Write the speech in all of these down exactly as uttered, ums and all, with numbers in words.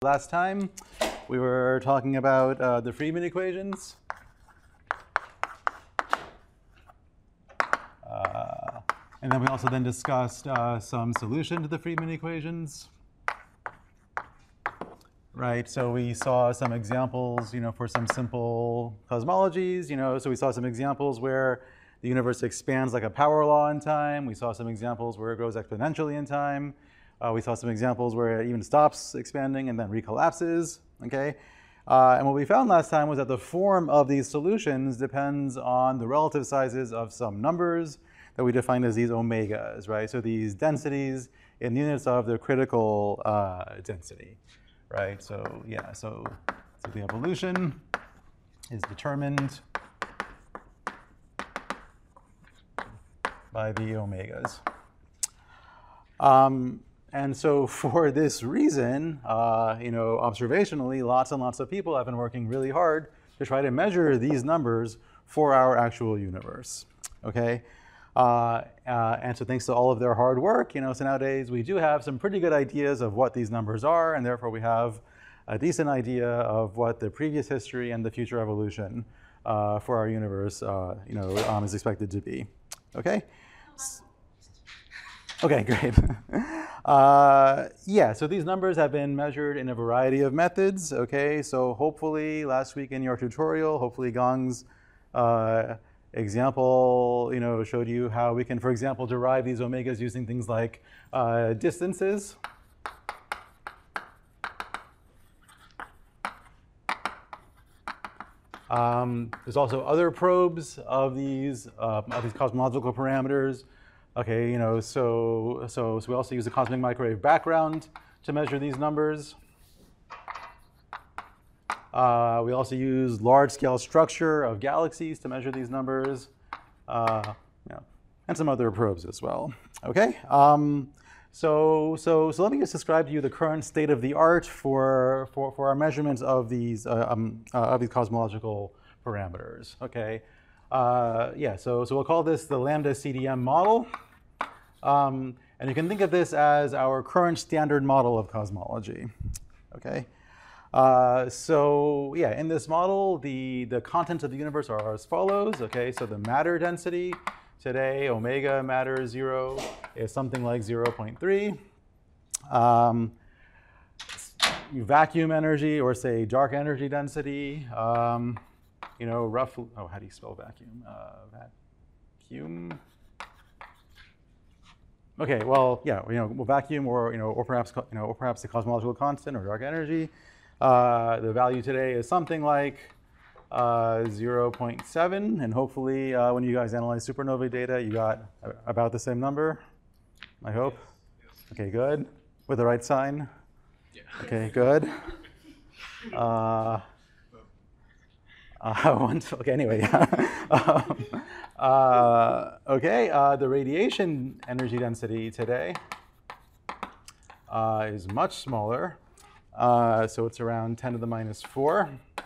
Last time we were talking about uh, the Friedmann equations. Uh, and then we also then discussed uh, some solution to the Friedmann equations. Right, so we saw some examples, you know, for some simple cosmologies, you know, so we saw some examples where the universe expands like a power law in time. We saw some examples where it grows exponentially in time. Uh, we saw some examples where it even stops expanding and then recollapses, okay? Uh, and what we found last time was that the form of these solutions depends on the relative sizes of some numbers that we defined as these omegas, right? So these densities in units of their critical uh, density, right? So yeah, so, so the evolution is determined by the omegas. Um, And so for this reason, uh, you know, observationally, lots and lots of people have been working really hard to try to measure these numbers for our actual universe, okay? Uh, uh, and so thanks to all of their hard work, you know, so nowadays we do have some pretty good ideas of what these numbers are, and therefore we have a decent idea of what the previous history and the future evolution uh, for our universe, uh, you know, um, is expected to be, okay? Okay, great. Uh, yeah, so these numbers have been measured in a variety of methods, okay? So hopefully last week in your tutorial, hopefully Gang's uh, example, you know, showed you how we can, for example, derive these omegas using things like uh, distances. Um, there's also other probes of these, uh, of these cosmological parameters. Okay, you know, so, so, so we also use a cosmic microwave background to measure these numbers. Uh, we also use large-scale structure of galaxies to measure these numbers, uh, you know, and some other probes as well. Okay, um, so, so, so let me just describe to you the current state of the art for, for, for our measurements of these, uh, um, uh, of these cosmological parameters. Okay. Uh, yeah, so, so we'll call this the lambda C D M model. Um, and you can think of this as our current standard model of cosmology, okay? Uh, so yeah, in this model, the, the contents of the universe are as follows, okay? So the matter density, today, omega matter zero is something like zero point three. Um, vacuum energy, or say dark energy density, um, you know, roughly, oh, how do you spell vacuum? Uh, vacuum. Okay, well, yeah, you know, vacuum, or you know, or perhaps you know, or perhaps the cosmological constant or dark energy. Uh, the value today is something like uh, zero point seven, and hopefully, uh, when you guys analyze supernovae data, you got about the same number. I hope. Okay, good. With the right sign. Yeah. Okay, good. Uh, Uh, one, okay, anyway, yeah. um, uh, okay, uh, the radiation energy density today uh, is much smaller. Uh, so it's around ten to the minus four.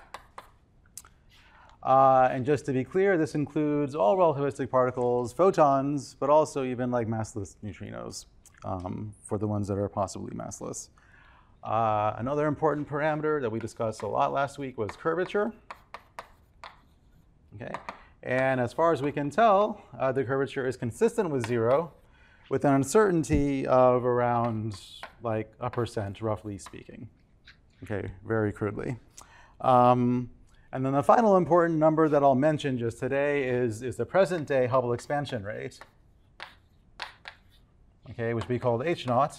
Uh, and just to be clear, this includes all relativistic particles, photons, but also even like massless neutrinos um, for the ones that are possibly massless. Uh, another important parameter that we discussed a lot last week was curvature. Okay, and as far as we can tell, uh, the curvature is consistent with zero, with an uncertainty of around like a percent, roughly speaking. Okay, very crudely. Um, and then the final important number that I'll mention just today is, is the present day Hubble expansion rate, okay, which we call H naught.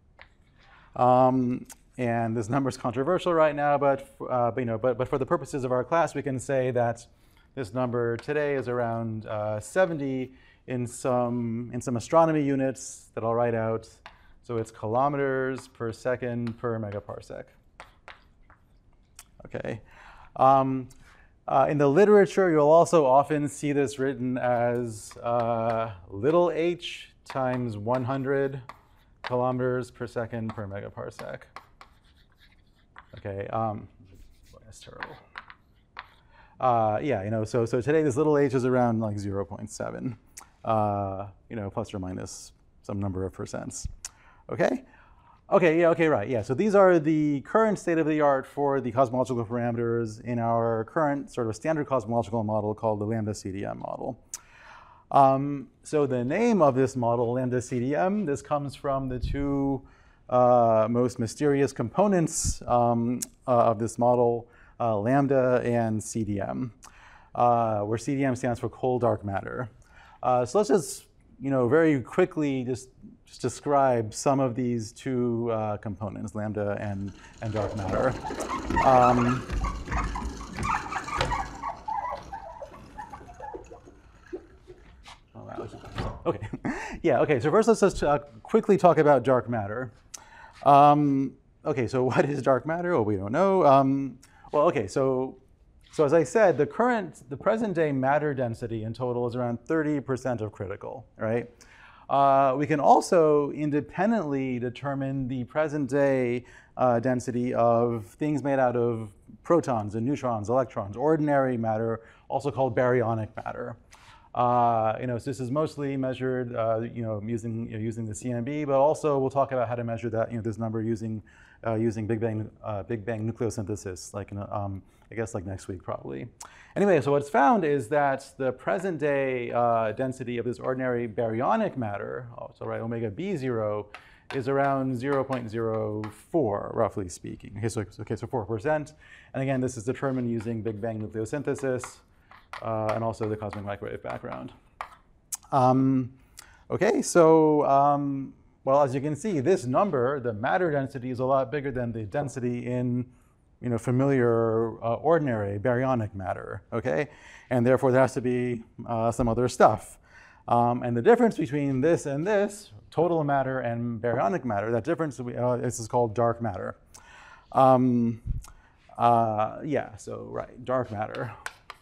Um, and this number is controversial right now, but, uh, but, you know, but, but for the purposes of our class, we can say that this number today is around uh, seventy in some, in some astronomy units that I'll write out. So it's kilometers per second per megaparsec. Okay. Um, uh, in the literature, you'll also often see this written as uh, little h times one hundred kilometers per second per megaparsec. Okay. Um, that's terrible. Uh, yeah, you know, so, so today this little h is around like zero point seven, uh, you know, plus or minus some number of percents. Okay? Okay, yeah, okay, right, yeah. So these are the current state of the art for the cosmological parameters in our current sort of standard cosmological model called the lambda C D M model. Um, so the name of this model, lambda C D M, this comes from the two uh, most mysterious components um, uh, of this model, uh, lambda and C D M, uh, where C D M stands for cold dark matter. Uh, so let's just, you know, very quickly just, just describe some of these two uh, components, lambda and, and dark matter. Um, Okay, yeah, okay, so first let's just uh, quickly talk about dark matter. Um, okay, so what is dark matter? Well, we don't know. Um, well, okay, so, so as I said, the current, the present day matter density in total is around thirty percent of critical, right? Uh, we can also independently determine the present day uh, density of things made out of protons and neutrons, electrons, ordinary matter, also called baryonic matter. Uh, you know, so this is mostly measured, uh, you know, using you know, using the C M B, but also we'll talk about how to measure that, you know, this number using uh, using Big Bang uh, Big Bang nucleosynthesis, like in a, um, I guess like next week probably. Anyway, so what's found is that the present day uh, density of this ordinary baryonic matter, oh, so right, omega B zero, is around zero point zero four, roughly speaking. Okay, so okay, so four percent, and again, this is determined using Big Bang nucleosynthesis. Uh, and also the cosmic microwave background. Um, okay, so, um, well, as you can see, this number, the matter density, is a lot bigger than the density in, you know, familiar uh, ordinary baryonic matter, okay? And therefore, there has to be uh, some other stuff. Um, and the difference between this and this, total matter and baryonic matter, that difference uh, this is called dark matter. Um, uh, yeah, so, right, dark matter.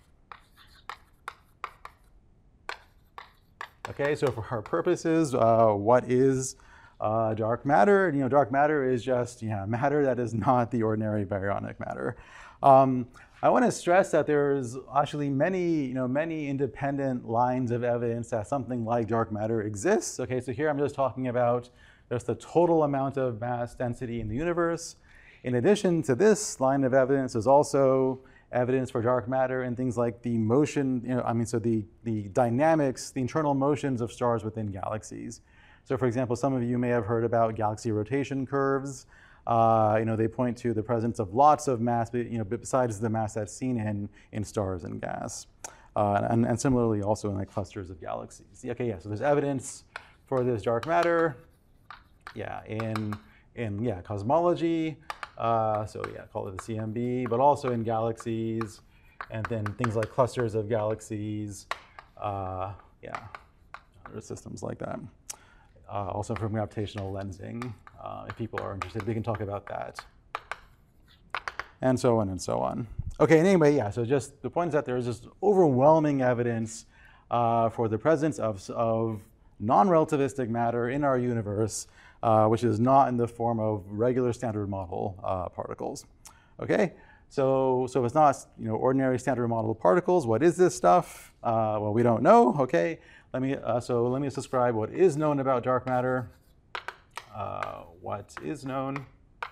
Okay, so for our purposes, uh, what is uh, dark matter? You know, dark matter is just yeah, matter that is not the ordinary baryonic matter. Um, I want to stress that there's actually many, you know, many independent lines of evidence that something like dark matter exists. Okay, so here I'm just talking about just the total amount of mass density in the universe. In addition to this line of evidence, there's also evidence for dark matter and things like the motion, you know, I mean, so the, the dynamics, the internal motions of stars within galaxies. So for example, some of you may have heard about galaxy rotation curves. Uh, you know, they point to the presence of lots of mass, you know, besides the mass that's seen in, in stars and gas. Uh, and, and similarly also in like clusters of galaxies. Okay, yeah, so there's evidence for this dark matter, yeah, in, in yeah, cosmology. Uh, so yeah, call it the C M B, but also in galaxies, and then things like clusters of galaxies, uh, yeah, other systems like that. Uh, also from gravitational lensing, uh, if people are interested, we can talk about that. And so on and so on. Okay, and anyway, yeah, so just the point is that there is just overwhelming evidence uh, for the presence of, of non-relativistic matter in our universe, Uh, which is not in the form of regular standard model uh, particles. Okay, so so if it's not you know ordinary standard model particles, what is this stuff? Uh, well, we don't know. Okay, let me uh, so let me just describe what is known about dark matter. Uh, what is known?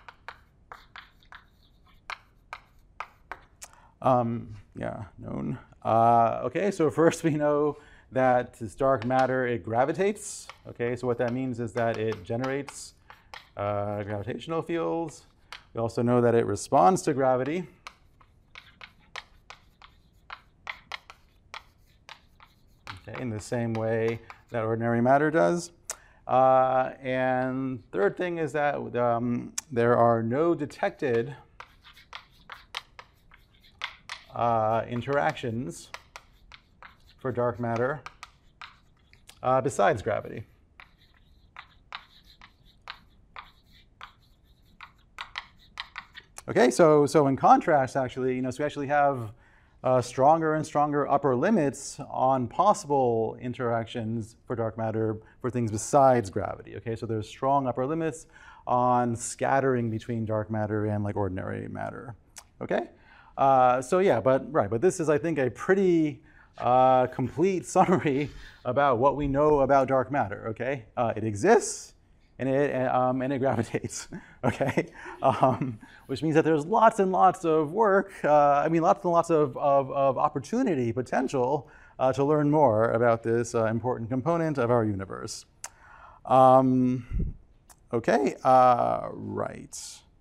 Um, yeah, known. Uh, okay, so first we know that this dark matter, it gravitates. Okay, so what that means is that it generates uh, gravitational fields. We also know that it responds to gravity. Okay, in the same way that ordinary matter does. Uh, and third thing is that um, there are no detected uh, interactions for dark matter uh, besides gravity. Okay, so so in contrast, actually, you know, so we actually have uh, stronger and stronger upper limits on possible interactions for dark matter for things besides gravity. Okay, so there's strong upper limits on scattering between dark matter and like ordinary matter. Okay, uh, so yeah, but right, but this is, I think, a pretty Uh, complete summary about what we know about dark matter, okay? Uh, it exists, and it, um, and it gravitates, okay? Um, which means that there's lots and lots of work, uh, I mean, lots and lots of, of, of opportunity, potential, uh, to learn more about this uh, important component of our universe. Um, okay, uh, right.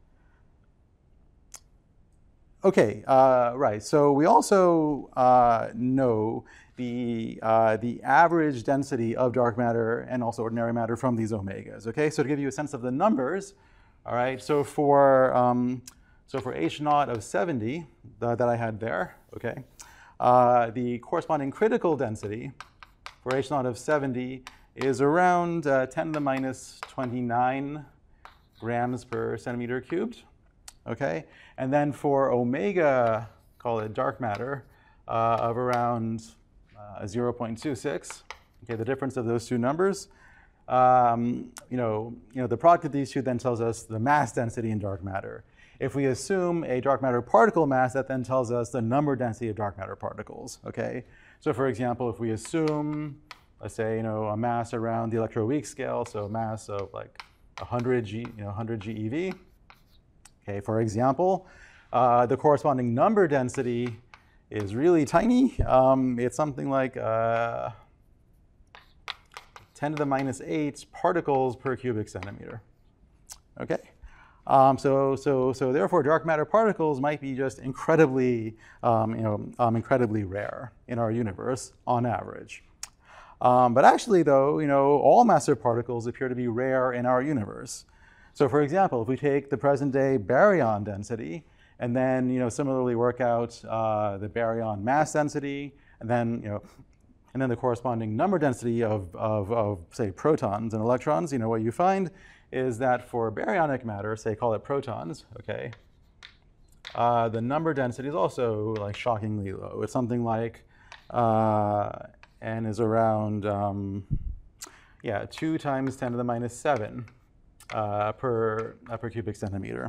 Okay, uh, right, so we also uh, know the, uh, the average density of dark matter and also ordinary matter from these omegas, okay? So to give you a sense of the numbers, all right, so for, um, so for H naught of seventy uh, that I had there, okay, uh, the corresponding critical density for H naught of seventy is around uh, ten to the minus twenty-nine grams per centimeter cubed, okay? And then for omega, call it dark matter, uh, of around uh, zero point two six, okay, the difference of those two numbers, um, you know, you know, the product of these two then tells us the mass density in dark matter. If we assume a dark matter particle mass, that then tells us the number density of dark matter particles, okay? So for example, if we assume, let's say, you know, a mass around the electroweak scale, so mass of like one hundred G, you know, one hundred G E V, okay, for example, uh, the corresponding number density is really tiny. Um, it's something like uh, ten to the minus eight particles per cubic centimeter. Okay, um, so so so therefore, dark matter particles might be just incredibly, um, you know, um, incredibly rare in our universe on average. Um, but actually, though, you know, all massive particles appear to be rare in our universe. So for example, if we take the present day baryon density and then, you know, similarly work out uh, the baryon mass density and then, you know, and then the corresponding number density of, of, of, say, protons and electrons, you know, what you find is that for baryonic matter, say, call it protons, okay, uh, the number density is also like shockingly low. It's something like uh, n is around, um, yeah, two times ten to the minus seven. Uh, per, uh, per cubic centimeter.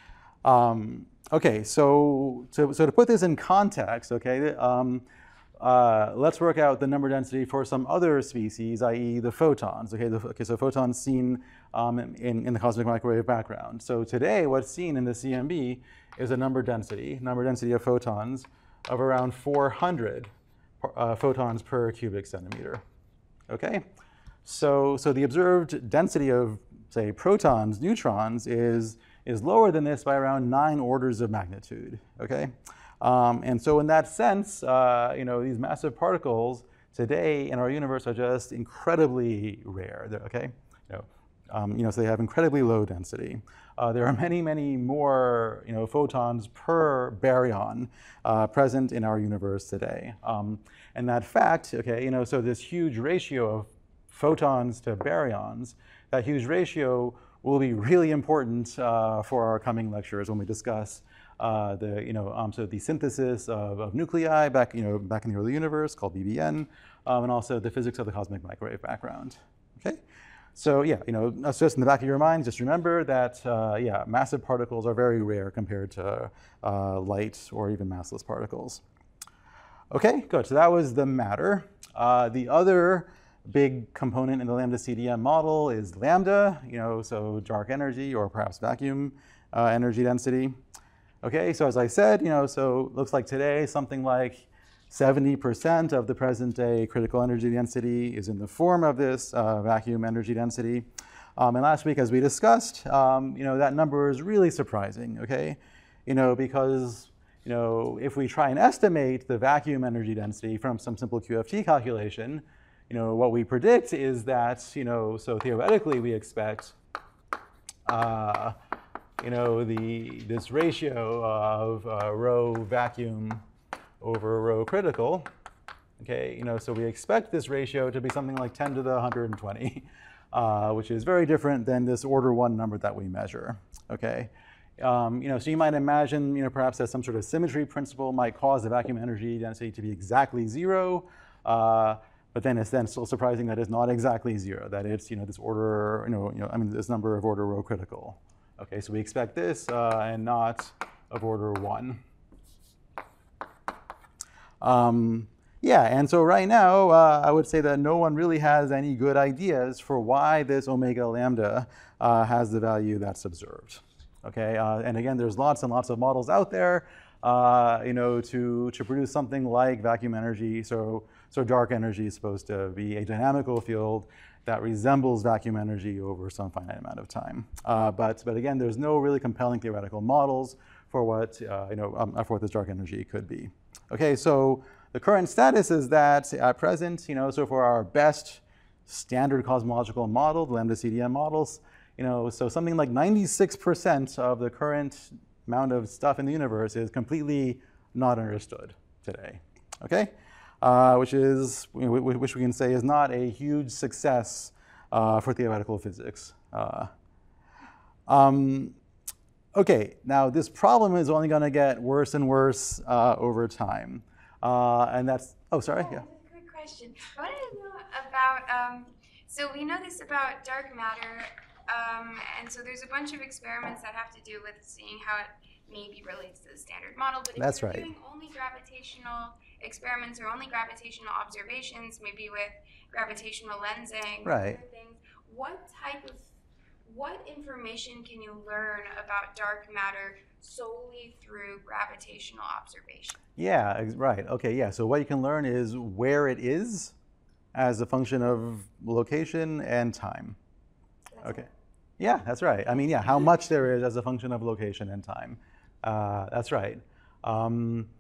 Um, okay, so, so, so to put this in context, okay, um, uh, let's work out the number density for some other species, that is the photons. Okay, the, okay so photons seen um, in, in the cosmic microwave background. So today what's seen in the C M B is a number density, number density of photons of around four hundred uh, photons per cubic centimeter. Okay, so, so the observed density of, say, protons, neutrons, is, is lower than this by around nine orders of magnitude, okay? Um, and so in that sense, uh, you know, these massive particles today in our universe are just incredibly rare, They're, okay? You know, um, you know, so they have incredibly low density. Uh, there are many, many more, you know, photons per baryon uh, present in our universe today. Um, and that fact, okay, you know, so this huge ratio of photons to baryons, that huge ratio will be really important uh, for our coming lectures when we discuss uh, the, you know, um, so the synthesis of, of nuclei back, you know, back in the early universe called B B N, um, and also the physics of the cosmic microwave background. Okay, so yeah, you know, that's just in the back of your mind. Just remember that, uh, yeah, massive particles are very rare compared to uh, light or even massless particles. Okay, good. So that was the matter. Uh, the other big component in the lambda C D M model is lambda, you know, so dark energy or perhaps vacuum uh, energy density. Okay, so as I said, you know, so looks like today something like seventy percent of the present day critical energy density is in the form of this uh, vacuum energy density. Um, and last week, as we discussed, um, you know, that number is really surprising, okay? You know, because, you know, if we try and estimate the vacuum energy density from some simple Q F T calculation, you know, what we predict is that, you know, so theoretically we expect, uh, you know, the, this ratio of uh, rho vacuum over rho critical, okay, you know, so we expect this ratio to be something like ten to the one hundred twenty, uh, which is very different than this order one number that we measure, okay? Um, you know, so you might imagine, you know, perhaps that some sort of symmetry principle might cause the vacuum energy density to be exactly zero, uh, but then it's then still surprising that it's not exactly zero, that it's, you know, this order, you know, you know, I mean, this number of order rho critical. Okay, so we expect this uh, and not of order one. Um, Yeah, and so right now, uh, I would say that no one really has any good ideas for why this omega lambda uh, has the value that's observed. Okay, uh, and again, there's lots and lots of models out there, uh, you know, to to produce something like vacuum energy. So so dark energy is supposed to be a dynamical field that resembles vacuum energy over some finite amount of time. Uh, but but again, there's no really compelling theoretical models for what uh, you know um, for what this dark energy could be. Okay, so the current status is that at present, you know, so for our best standard cosmological model, the lambda C D M models, you know, so something like ninety-six percent of the current amount of stuff in the universe is completely not understood today. Okay, uh, which is which we can say is not a huge success uh, for theoretical physics. Uh, um, okay, now this problem is only going to get worse and worse uh, over time. Uh, and that's, oh, sorry, oh, yeah. That's a quick question. I wanted to know about, um, so we know this about dark matter, um, and so there's a bunch of experiments that have to do with seeing how it maybe relates to the standard model, but if That's you're right. doing only gravitational experiments or only gravitational observations, maybe with gravitational lensing or Right. other things, what type of, what information can you learn about dark matter solely through gravitational observation? Yeah, ex- right. Okay, yeah. So what you can learn is where it is as a function of location and time. That's Okay. it. Yeah, that's right. I mean, yeah, how much there is as a function of location and time. Uh, that's right. Um,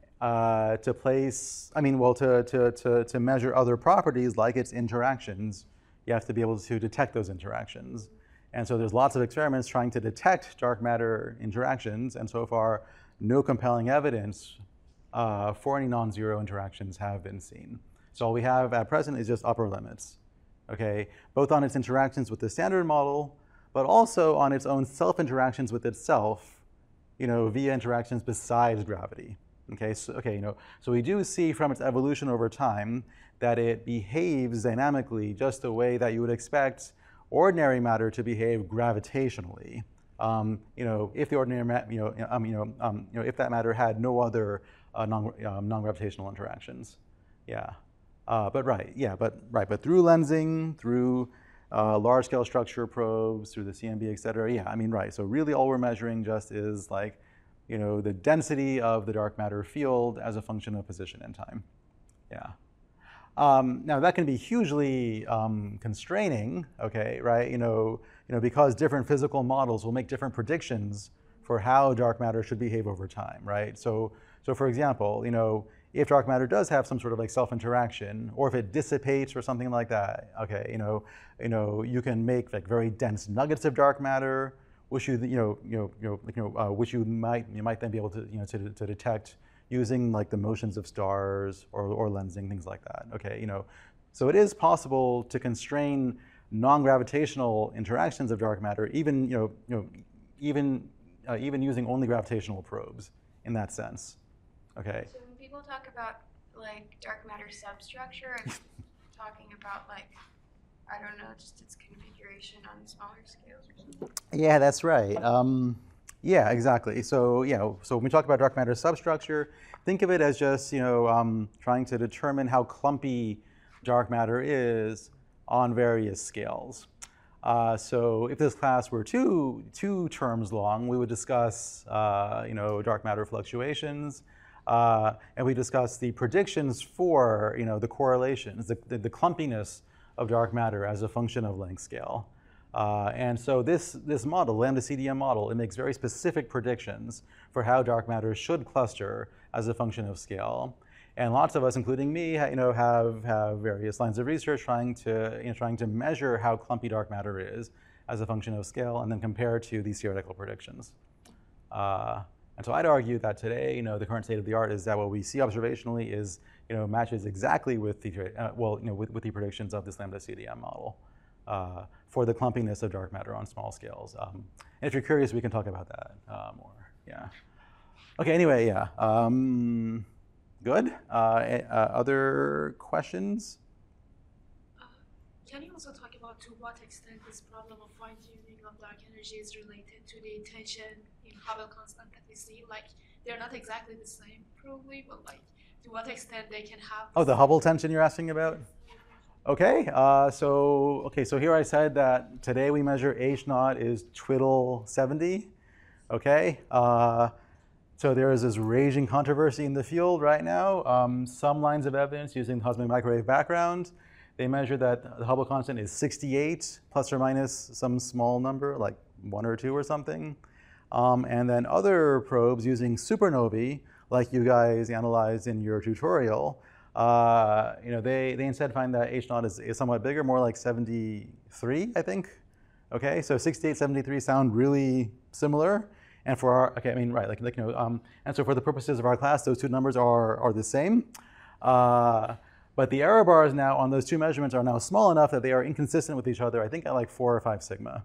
uh, to place, I mean, well, to, to, to, to measure other properties like its interactions, you have to be able to detect those interactions. And so there's lots of experiments trying to detect dark matter interactions, and so far, no compelling evidence uh, for any non-zero interactions have been seen. So all we have at present is just upper limits, okay, both on its interactions with the standard model, but also on its own self-interactions with itself, you know, via interactions besides gravity. Okay, so, okay, you know, so we do see from its evolution over time that it behaves dynamically just the way that you would expect ordinary matter to behave gravitationally. Um, you know, if the ordinary, ma you know, um, you know, um, you know, if that matter had no other uh, non, um, non-gravitational interactions, yeah. Uh, but right, yeah, but right, but through lensing, through uh, large-scale structure probes, through the C M B, et cetera. Yeah, I mean, right. So really, all we're measuring just is like, you know, the density of the dark matter field as a function of position and time. Yeah. Um, now that can be hugely um, constraining, okay, right? You know, you know, because different physical models will make different predictions for how dark matter should behave over time, right? So, so for example, you know, if dark matter does have some sort of like self-interaction, or if it dissipates or something like that, okay, you know, you know, you can make like very dense nuggets of dark matter, which you, you know, you know, you know, you know, uh, which you might, you might then be able to, you know, to, to detect using like the motions of stars or, or lensing, things like that. Okay, you know, so it is possible to constrain non-gravitational interactions of dark matter, even you know, you know, even uh, even using only gravitational probes in that sense. Okay. So when people talk about like dark matter substructure, it's talking about like, I don't know, just its configuration on smaller scales or something. Yeah, that's right. Um, yeah, exactly. So, you know, so when we talk about dark matter substructure, think of it as just, you know, um, trying to determine how clumpy dark matter is on various scales. Uh, so if this class were two, two terms long, we would discuss, uh, you know, dark matter fluctuations, uh, and we discuss the predictions for, you know, the correlations, the, the, the clumpiness of dark matter as a function of length scale. Uh, and so this, this model, lambda C D M model, it makes very specific predictions for how dark matter should cluster as a function of scale. And lots of us, including me, you know, have, have various lines of research trying to, you know, trying to measure how clumpy dark matter is as a function of scale and then compare to these theoretical predictions. Uh, and so I'd argue that today, you know, the current state of the art is that what we see observationally is, you know, matches exactly with the, uh, well, you know, with, with the predictions of this lambda C D M model. Uh, for the clumpiness of dark matter on small scales. Um, and if you're curious, we can talk about that uh, more. Yeah. Okay, anyway, yeah. Um, good. Uh, uh, other questions? Uh, can you also talk about to what extent this problem of fine-tuning of dark energy is related to the tension in Hubble constant that we see? Like, they're not exactly the same, probably, but like, to what extent they can have. Oh, the Hubble tension you're asking about? Okay, uh, so okay, so here I said that today we measure H naught is twiddle seventy. Okay, uh, so there is this raging controversy in the field right now. Um, some lines of evidence using the cosmic microwave background, they measure that the Hubble constant is sixty-eight plus or minus some small number, like one or two or something. Um, and then other probes using supernovae, like you guys analyzed in your tutorial, uh, you know, they, they instead find that H naught is, is somewhat bigger, more like seventy-three, I think. Okay, so sixty-eight, seventy-three sound really similar. And for our, okay, I mean, right, like, like you know, um, and so for the purposes of our class, those two numbers are, are the same. Uh, but the error bars now on those two measurements are now small enough that they are inconsistent with each other, I think at like four or five sigma,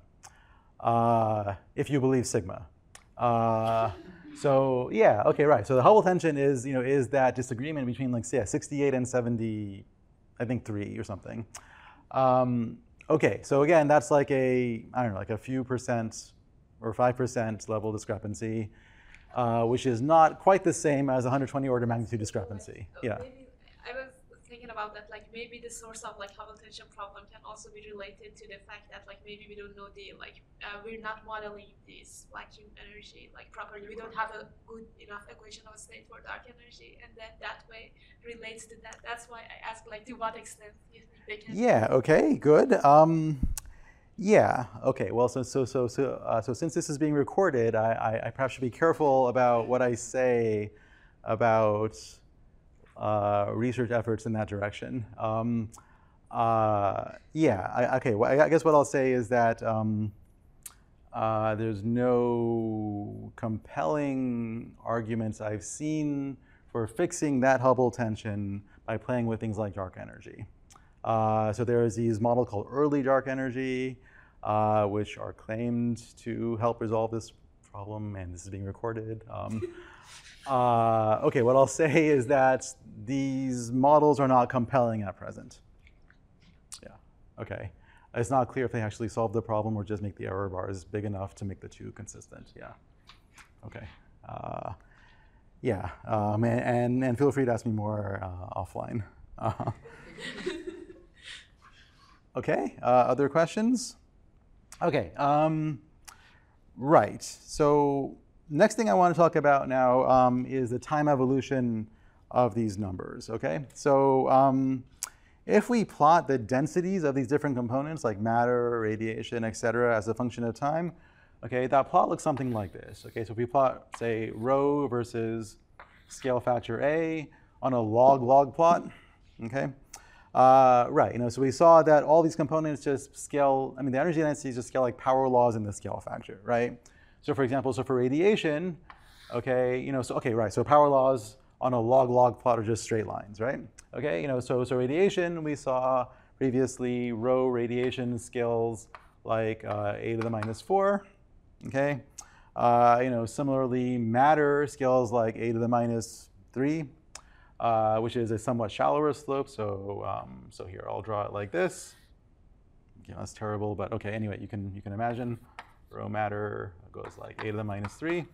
uh, if you believe sigma. Uh, so yeah, okay, right. So the Hubble tension is, you know, is that disagreement between like, yeah, sixty-eight and seventy, I think three or something. Um, okay, so again, that's like a, I don't know, like a few percent or five percent level discrepancy, uh, which is not quite the same as one hundred twenty order magnitude discrepancy. Yeah. Maybe I was thinking about that, like maybe the source of like Hubble tension problem can also be related to the fact that like maybe we don't know the like uh, we're not modeling this vacuum energy like properly. We don't have a good enough equation of state for dark energy, and then that way relates to that. That's why I asked like to what extent you think they can. Yeah. Okay. Good. Um, yeah. Okay. Well, so so so so uh, so since this is being recorded, I, I I perhaps should be careful about what I say about Uh, research efforts in that direction. Um, uh, yeah, I, okay, well, I guess what I'll say is that um, uh, there's no compelling arguments I've seen for fixing that Hubble tension by playing with things like dark energy. Uh, so there's these models called early dark energy, uh, which are claimed to help resolve this problem, and this is being recorded. Um, Uh, okay, what I'll say is that these models are not compelling at present. Yeah, okay. It's not clear if they actually solve the problem or just make the error bars big enough to make the two consistent. Yeah, okay. Uh, yeah, um, and, and, and feel free to ask me more uh, offline. Uh, okay, uh, other questions? Okay, um, right, so next thing I want to talk about now um, is the time evolution of these numbers, okay? So um, if we plot the densities of these different components like matter, radiation, et cetera, as a function of time, okay, that plot looks something like this, okay? So if we plot, say, rho versus scale factor A on a log-log plot, okay? Uh, right, you know, so we saw that all these components just scale, I mean, the energy densities just scale like power laws in the scale factor, right? So for example, so for radiation, okay, you know, so okay, right, so power laws on a log-log plot are just straight lines, right? Okay, you know, so so radiation, we saw previously rho radiation scales like uh, a to the minus four, okay? Uh, you know, similarly, matter scales like a to the minus three, uh, which is a somewhat shallower slope. So um, so here, I'll draw it like this. Yeah, that's terrible, but okay, anyway, you can you can imagine. Rho matter goes like a to the minus three.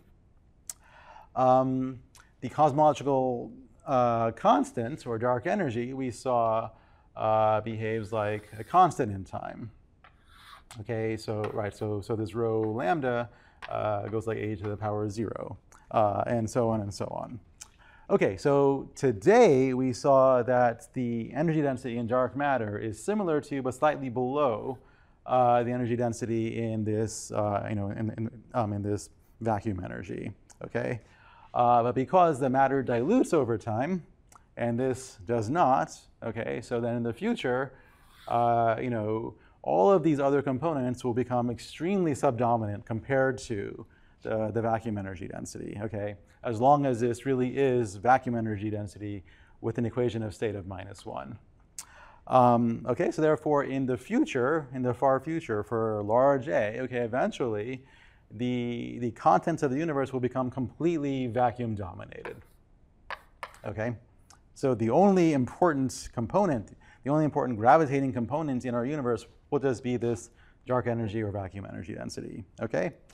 Um, the cosmological uh, constant, or dark energy, we saw uh, behaves like a constant in time. Okay, so right, so so this rho lambda uh, goes like a to the power zero, uh, and so on and so on. Okay, so today we saw that the energy density in dark matter is similar to, but slightly below, Uh, the energy density in this, uh, you know, in, in, um, in this vacuum energy, okay? Uh, but because the matter dilutes over time, and this does not, okay, so then in the future, uh, you know, all of these other components will become extremely subdominant compared to the, the vacuum energy density, okay? As long as this really is vacuum energy density with an equation of state of minus one. Um, okay, so therefore, in the future, in the far future, for large A, okay, eventually, the, the contents of the universe will become completely vacuum dominated, okay? So the only important component, the only important gravitating component in our universe will just be this dark energy or vacuum energy density, okay?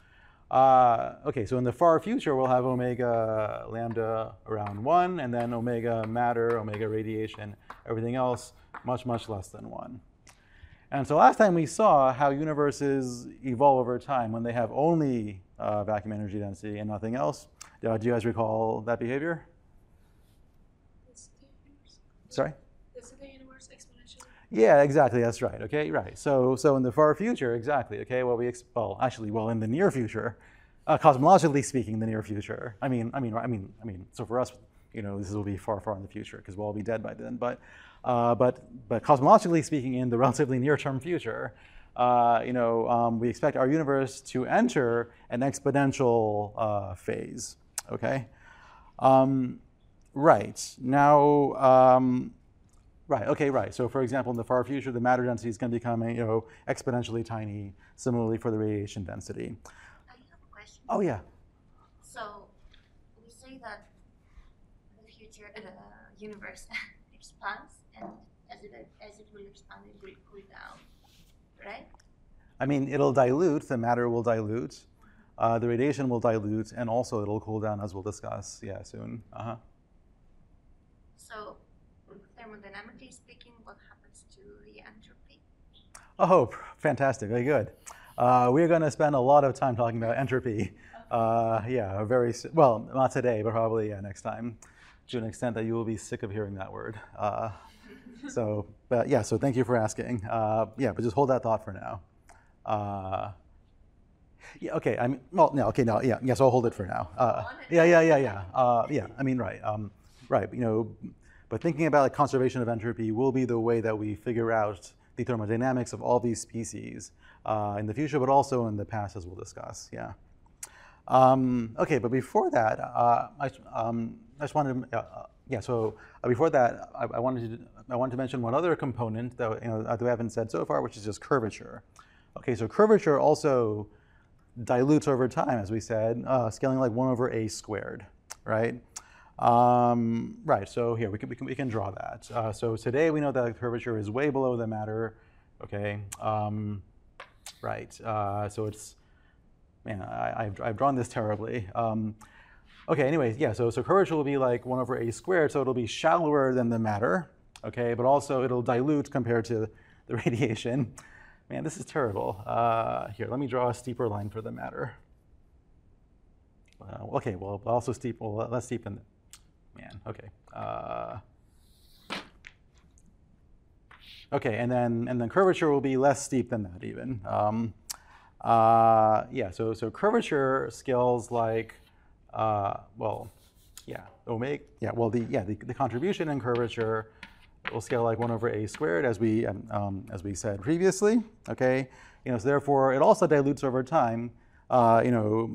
Uh, okay, so in the far future, we'll have omega lambda around one, and then omega matter, omega radiation, everything else much, much less than one. And so last time we saw how universes evolve over time when they have only uh, vacuum energy density and nothing else. Uh, do you guys recall that behavior? Is the universe, Sorry? is the universe exponential? Yeah, exactly. That's right. Okay, right. So, so in the far future, exactly. Okay. Well, we ex well, actually, well, in the near future, uh, cosmologically speaking, the near future. I mean, I mean, I mean, I mean. So for us, you know, this will be far, far in the future because we'll all be dead by then. But, uh, but, but cosmologically speaking, in the relatively near-term future, uh, you know, um, we expect our universe to enter an exponential uh, phase. Okay. Um, right now. Um, Right, okay, right. So for example, in the far future, the matter density is going to become, you know, exponentially tiny, similarly for the radiation density. I have a question. Oh, yeah. So we say that the future, the universe expands, and as it as it will expand, it will cool down, right? I mean, it'll dilute, the matter will dilute, uh, the radiation will dilute, and also it'll cool down, as we'll discuss, yeah, soon. Uh-huh. So thermodynamically speaking, what happens to the entropy? Oh, fantastic, very good. Uh, we're going to spend a lot of time talking about entropy. Uh, yeah, very, s- well, not today, but probably yeah, next time, to an extent that you will be sick of hearing that word. Uh, so, but yeah, so thank you for asking. Uh, yeah, but just hold that thought for now. Uh, yeah, okay, I mean, well, no, okay, no, yeah, yes, I'll hold it for now. Uh, yeah, yeah, yeah, yeah, uh, yeah, I mean, right, um, right, you know, but thinking about like, conservation of entropy will be the way that we figure out the thermodynamics of all these species uh, in the future, but also in the past, as we'll discuss, yeah. Um, okay, but before that, uh, I, um, I just wanted to, uh, yeah, so uh, before that, I, I, wanted to, I wanted to mention one other component that, you know, that we haven't said so far, which is just curvature. Okay, so curvature also dilutes over time, as we said, uh, scaling like one over a squared, right? Um, right, so here, we can, we can, we can draw that. Uh, so today we know that curvature is way below the matter, okay? Um, right, uh, so it's, man, I, I've, I've drawn this terribly. Um, okay, anyways, yeah, so, so curvature will be like one over a squared, so it'll be shallower than the matter, okay? But also it'll dilute compared to the radiation. Man, this is terrible. Uh, here, let me draw a steeper line for the matter. Uh, okay, well, also steep, well, less steep than, man, okay. Uh, okay, and then, and then curvature will be less steep than that even. Um, uh, yeah, so, so curvature scales like, uh, well, yeah, omega, yeah, well, the, yeah, the, the contribution in curvature will scale like one over a squared, as we, um, as we said previously, okay? You know, so therefore, it also dilutes over time, uh, you know,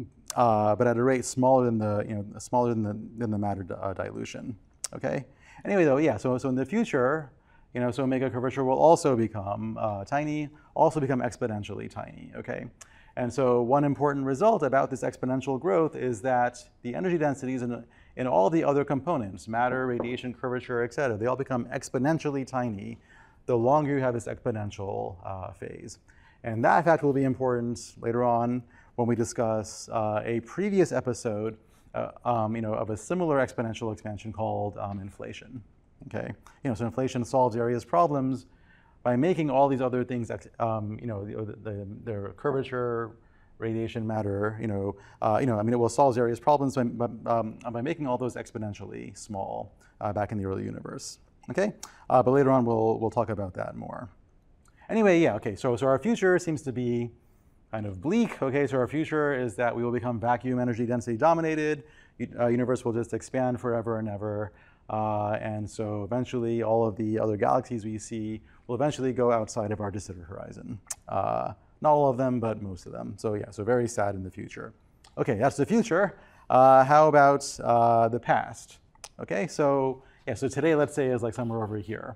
uh, but at a rate smaller than the, you know, smaller than the, than the matter uh, dilution, okay? Anyway, though, yeah, so, so in the future, you know, so omega curvature will also become uh, tiny, also become exponentially tiny, okay? And so one important result about this exponential growth is that the energy densities in, in all the other components, matter, radiation, curvature, et cetera, they all become exponentially tiny the longer you have this exponential uh, phase. And that fact will be important later on when we discuss uh, a previous episode uh, um, you know, of a similar exponential expansion called um, inflation. Okay, you know, so inflation solves various problems by making all these other things, um, you know, the, the, their curvature, radiation, matter, you know, uh, you know, I mean, it will solve various problems by, um, by making all those exponentially small uh, back in the early universe. Okay, uh, but later on we'll we'll talk about that more. Anyway, yeah, okay, so so our future seems to be kind of bleak. Okay, so our future is that we will become vacuum energy density dominated. Uh, universe will just expand forever and ever. Uh, and so eventually all of the other galaxies we see will eventually go outside of our de Sitter horizon. Uh, not all of them, but most of them. So yeah, so very sad in the future. Okay, that's the future. Uh, how about uh, the past? Okay, so yeah, so today let's say is like somewhere over here.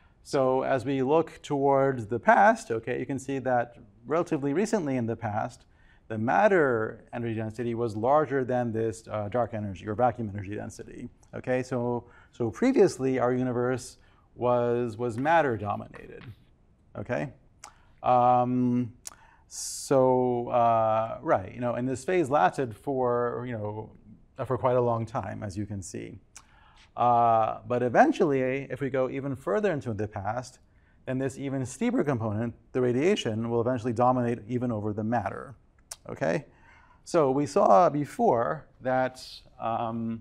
So as we look towards the past, okay, you can see that relatively recently in the past, the matter energy density was larger than this uh, dark energy or vacuum energy density. Okay, so so previously our universe was was matter dominated. Okay, um, so uh, right, you know, and this phase lasted for, you know, for quite a long time, as you can see. Uh, but eventually, if we go even further into the past, then this even steeper component, the radiation, will eventually dominate even over the matter. Okay? So we saw before that um,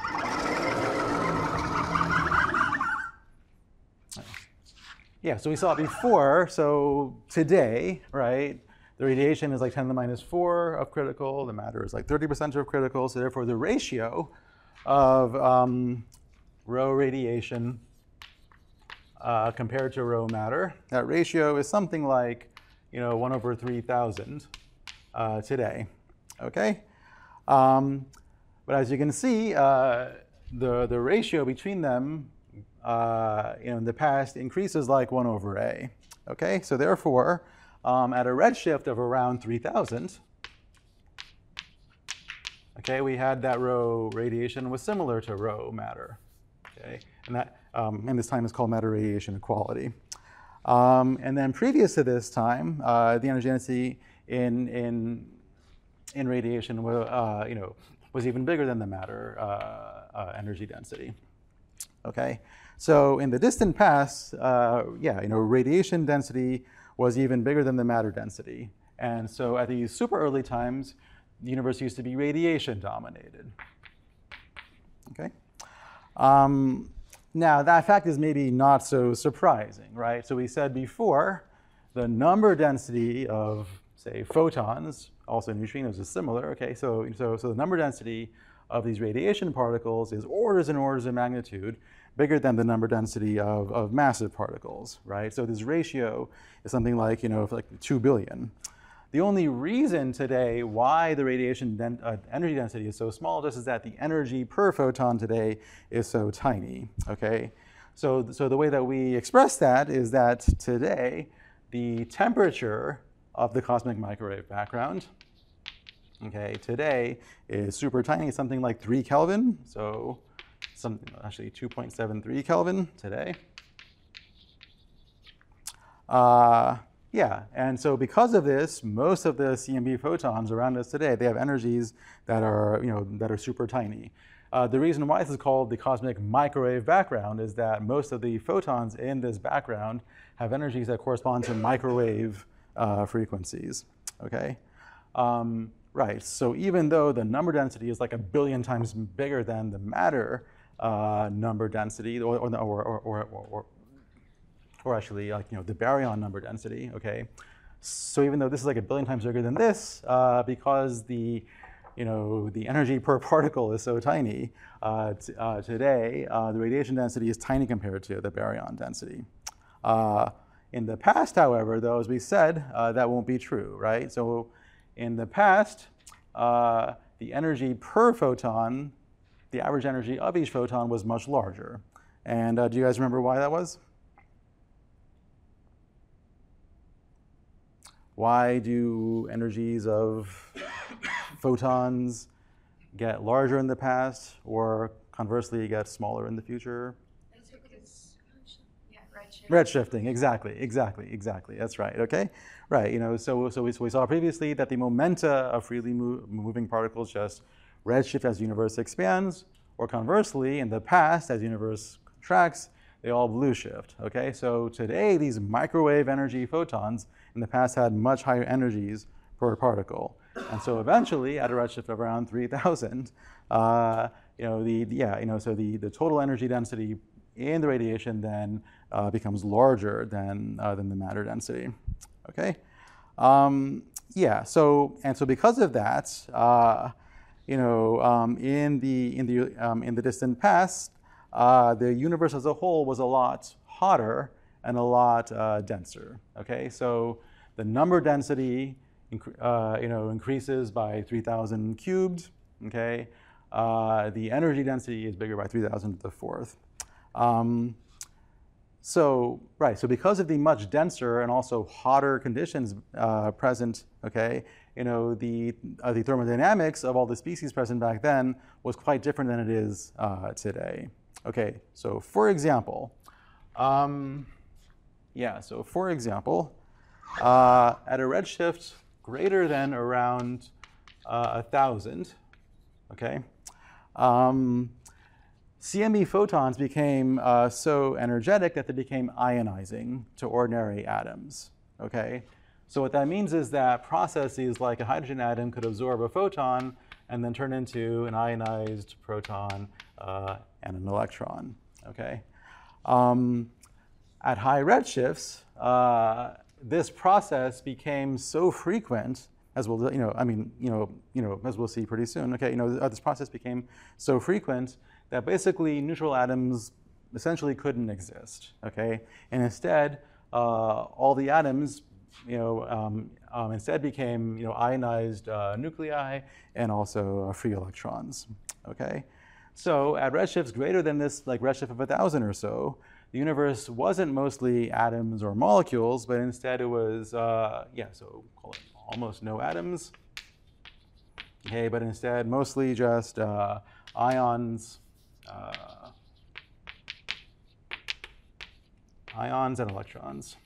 yeah, so we saw it before. So today, right, the radiation is like ten to the minus four of critical. The matter is like thirty percent of critical. So therefore, the ratio of um, rho radiation uh, compared to rho matter, that ratio is something like, you know, one over three thousand uh, today. Okay, um, but as you can see, uh, the the ratio between them, uh, you know, in the past increases like one over a. Okay, so therefore, um, at a redshift of around three thousand, okay, we had that rho radiation was similar to rho matter. Okay, and that um, and this time is called matter radiation equality. Um, and then previous to this time, uh, the energy density in in in radiation, uh, you know, was even bigger than the matter uh, uh, energy density. Okay, so in the distant past, uh, yeah, you know, radiation density was even bigger than the matter density, and so at these super early times, the universe used to be radiation dominated. Okay, um, now that fact is maybe not so surprising, right? So we said before, the number density of, say, photons, also neutrinos, is similar. Okay, so so so the number density of these radiation particles is orders and orders of magnitude bigger than the number density of, of massive particles, right? So this ratio is something like, you know, like two billion. The only reason today why the radiation den uh, energy density is so small just is that the energy per photon today is so tiny. Okay, so so the way that we express that is that today the temperature of the cosmic microwave background, okay, today is super tiny, something like three Kelvin, so something actually two point seven three Kelvin today. Uh, yeah, and so because of this, most of the C M B photons around us today, they have energies that are, you know, that are super tiny. Uh, the reason why this is called the cosmic microwave background is that most of the photons in this background have energies that correspond to microwave uh, frequencies, okay? Um, right, so even though the number density is like a billion times bigger than the matter uh, number density, or, or, or, or, or, or, or actually like, you know, the baryon number density, okay? So even though this is like a billion times bigger than this, uh, because the, you know, the energy per particle is so tiny, uh, t uh, today uh, the radiation density is tiny compared to the baryon density. Uh, In the past, however, though, as we said, uh, that won't be true, right? So in the past, uh, the energy per photon, the average energy of each photon was much larger. And uh, do you guys remember why that was? Why do energies of photons get larger in the past, or conversely get smaller in the future? Redshifting, exactly, exactly, exactly. That's right. Okay, right. You know, so so we, so we saw previously that the momenta of freely move, moving particles just redshift as the universe expands, or conversely, in the past, as the universe contracts, they all blue shift. Okay, so today these microwave energy photons in the past had much higher energies per particle, and so eventually, at a redshift of around three thousand, uh, you know, the yeah, you know, so the the total energy density in the radiation then uh, becomes larger than, uh, than the matter density, okay? Um, yeah, so, and so because of that, uh, you know, um, in the, in the, um, in the distant past, uh, the universe as a whole was a lot hotter and a lot uh, denser, okay? So the number density, uh, you know, increases by three thousand cubed, okay? Uh, the energy density is bigger by three thousand to the fourth. Um, so, right, so because of the much denser and also hotter conditions uh, present, okay, you know, the, uh, the thermodynamics of all the species present back then was quite different than it is uh, today. Okay, so for example, um, yeah, so for example, uh, at a redshift greater than around uh, a thousand, okay, um, C M E photons became uh, so energetic that they became ionizing to ordinary atoms, okay? So what that means is that processes like a hydrogen atom could absorb a photon and then turn into an ionized proton uh, and an electron, okay? Um, at high redshifts, uh, this process became so frequent, as we'll, you know, I mean, you know, you know, as we'll see pretty soon, okay, you know, this process became so frequent that basically neutral atoms essentially couldn't exist, okay? And instead, uh, all the atoms, you know, um, um, instead became, you know, ionized uh, nuclei and also uh, free electrons, okay? So at redshifts greater than this, like redshift of a thousand or so, the universe wasn't mostly atoms or molecules, but instead it was, uh, yeah, so call it almost no atoms, okay, but instead mostly just uh, ions, uh, ions and electrons,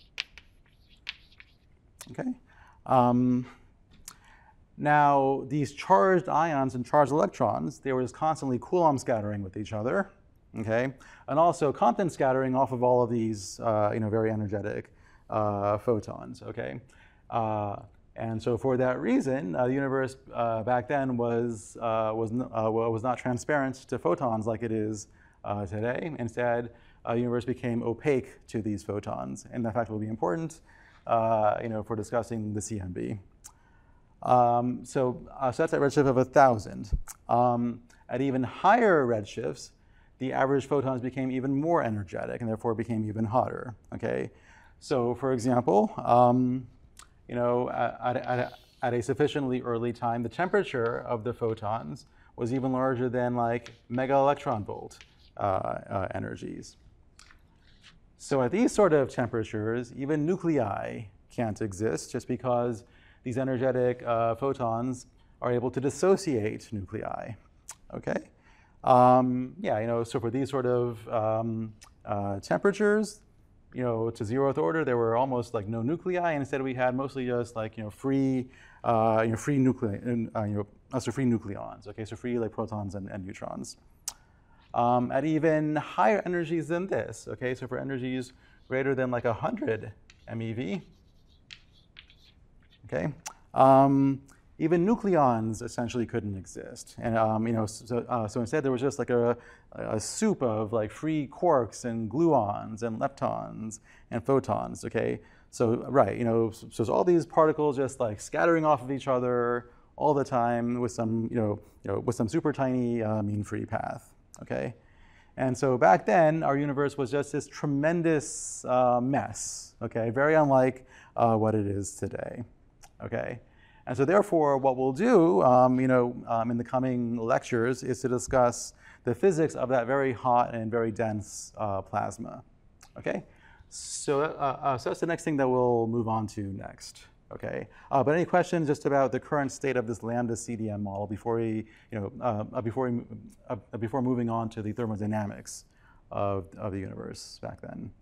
okay? Um, now, these charged ions and charged electrons, they were just constantly Coulomb scattering with each other, okay? And also Compton scattering off of all of these, uh, you know, very energetic uh, photons, okay? Uh, and so for that reason, uh, the universe uh, back then was, uh, was, uh, was not transparent to photons like it is uh, today. Instead, uh, the universe became opaque to these photons, and that fact will be important, uh, you know, for discussing the C M B. Um, so, uh, so that's at redshift of a thousand. Um, at even higher redshifts, the average photons became even more energetic and therefore became even hotter, okay? So for example, um, you know, at, at, at a sufficiently early time, the temperature of the photons was even larger than like mega electron volt uh, uh, energies. So at these sort of temperatures, even nuclei can't exist just because these energetic uh, photons are able to dissociate nuclei, okay? Um, yeah, you know, so for these sort of um, uh, temperatures, you know, to zeroth order, there were almost like no nuclei, and instead we had mostly just like, you know, free, uh, you know, free nuclei, uh, you know, also free nucleons, okay, so free like protons and, and neutrons. Um, at even higher energies than this, okay, so for energies greater than like one hundred MeV, okay, um, even nucleons essentially couldn't exist. And, um, you know, so, uh, so instead there was just like a, a soup of like free quarks and gluons and leptons and photons, okay? So, right, you know, so, so it's all these particles just like scattering off of each other all the time with some, you know, you know with some super tiny uh, mean free path, okay? And so back then, our universe was just this tremendous uh, mess, okay? Very unlike uh, what it is today, okay? And so therefore, what we'll do, um, you know, um, in the coming lectures is to discuss the physics of that very hot and very dense uh, plasma, okay? So, uh, uh, so that's the next thing that we'll move on to next, okay? Uh, but any questions just about the current state of this lambda C D M model before we, you know, uh, before we, uh, before moving on to the thermodynamics of, of the universe back then?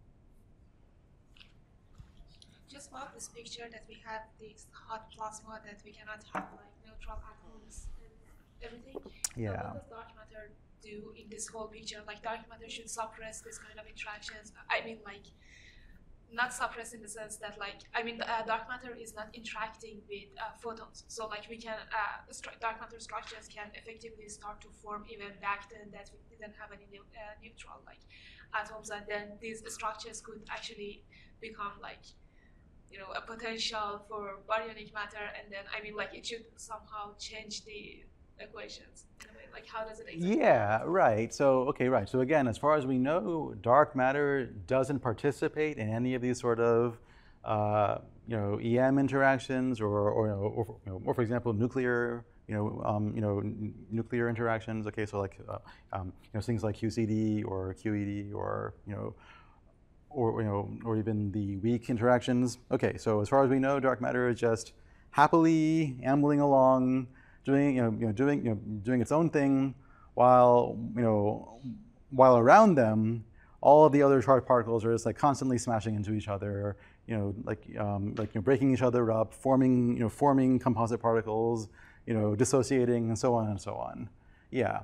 Just about this picture that we have this hot plasma that we cannot have like neutral atoms and everything. Yeah. So what does dark matter do in this whole picture? Like dark matter should suppress this kind of interactions. I mean, like not suppress in the sense that like I mean, uh, dark matter is not interacting with uh, photons. So like we can uh, dark matter structures can effectively start to form even back then that we didn't have any uh, neutral like atoms, and then these structures could actually become like, you know, a potential for baryonic matter, and then I mean, like it should somehow change the equations in a way. Like, how does it exactly? Yeah, right. So, okay, right. So again, as far as we know, dark matter doesn't participate in any of these sort of, uh, you know, E M interactions, or, or, you know, or, you know, or for example, nuclear, you know, um, you know, n nuclear interactions. Okay, so like, uh, um, you know, things like Q C D or Q E D, or you know. Or, you know, or even the weak interactions. Okay, so as far as we know, dark matter is just happily ambling along, doing, you know, you know, doing, you know, doing its own thing, while, you know, while around them, all of the other charged particles are just like constantly smashing into each other, you know, like um, like you know, breaking each other up, forming you know, forming composite particles, you know, dissociating, and so on and so on. Yeah.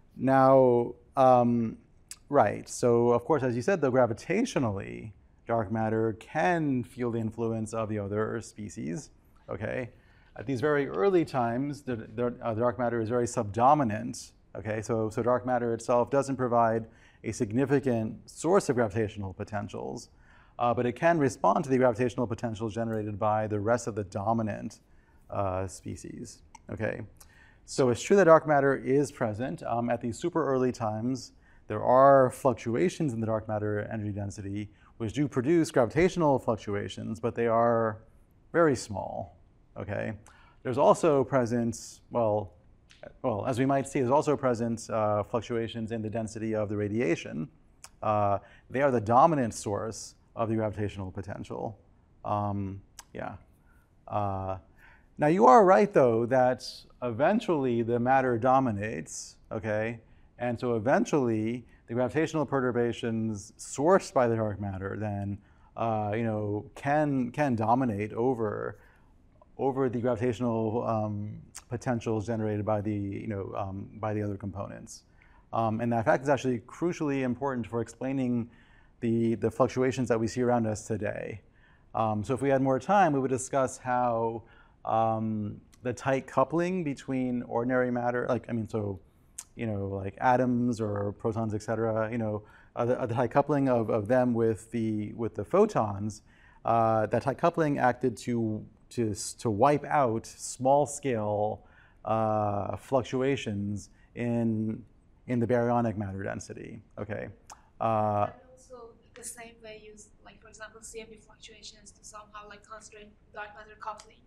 Now, um, right. So of course, as you said, though, gravitationally, dark matter can feel the influence of the other species. Okay. At these very early times, the, the uh, dark matter is very subdominant. Okay. So so dark matter itself doesn't provide a significant source of gravitational potentials, uh, but it can respond to the gravitational potentials generated by the rest of the dominant uh, species. Okay. So it's true that dark matter is present. Um, at these super early times, there are fluctuations in the dark matter energy density, which do produce gravitational fluctuations, but they are very small. Okay. There's also present, well, well, as we might see, there's also present uh, fluctuations in the density of the radiation. Uh, they are the dominant source of the gravitational potential. Um, yeah. Uh, now you are right, though, that eventually the matter dominates, okay? And so eventually the gravitational perturbations sourced by the dark matter then, uh, you know, can, can dominate over over the gravitational um, potentials generated by the, you know, um, by the other components. Um, and that fact is actually crucially important for explaining the, the fluctuations that we see around us today. Um, so if we had more time, we would discuss how um, the tight coupling between ordinary matter, like, I mean, so, you know, like atoms or protons, et cetera, you know, uh, the, uh, the tight coupling of, of them with the, with the photons, uh, that tight coupling acted to To, to wipe out small-scale uh, fluctuations in, in the baryonic matter density, okay? Uh, and also the same way use, like for example, C M B fluctuations to somehow like constrain dark matter coupling.